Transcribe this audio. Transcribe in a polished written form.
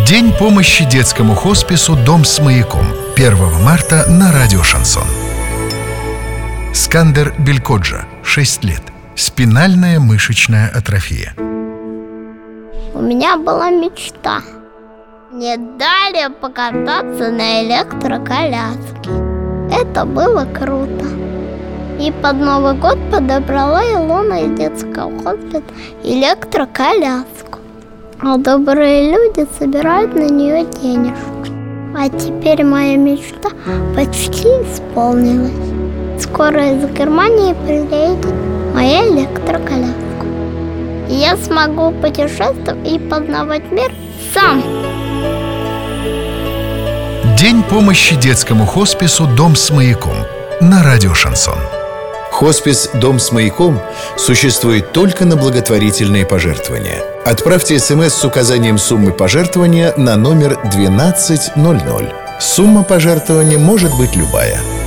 День помощи детскому хоспису «Дом с маяком». 1 марта на радио «Шансон». Скандер Белькоджа, 6 лет. Спинальная мышечная атрофия. У меня была мечта. Мне дали покататься на электроколяске. Это было круто. И под Новый год подобрала Илона из детского хосписа электроколяску. А добрые люди собирают на нее денежку. А теперь моя мечта почти исполнилась. Скоро из Германии приедет моя электроколяска. И я смогу путешествовать и познавать мир сам. День помощи детскому хоспису «Дом с маяком» на радио «Шансон». Хоспис «Дом с маяком» существует только на благотворительные пожертвования. Отправьте СМС с указанием суммы пожертвования на номер 1200. Сумма пожертвования может быть любая.